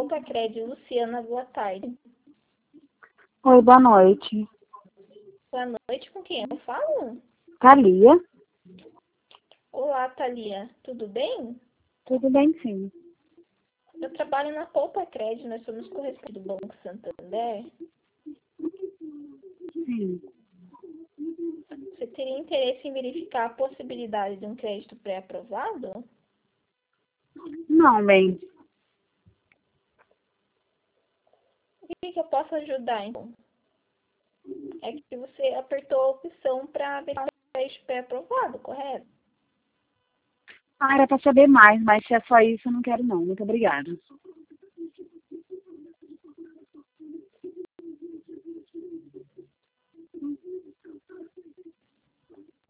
Poupa-Crédito, Luciana, boa tarde. Oi, boa noite. Boa noite, com quem eu falo? Thalia? Olá, Thalia, tudo bem? Tudo bem, sim. Eu trabalho na Poupa-Crédito, nós somos correspondentes do Banco Santander. Sim. Você teria interesse em verificar a possibilidade de um crédito pré-aprovado? Não, bem. O que eu posso ajudar, então? É que você apertou a opção para verificar um crédito pré-aprovado, correto? Era para saber mais, mas se é só isso, eu não quero não. Muito obrigada.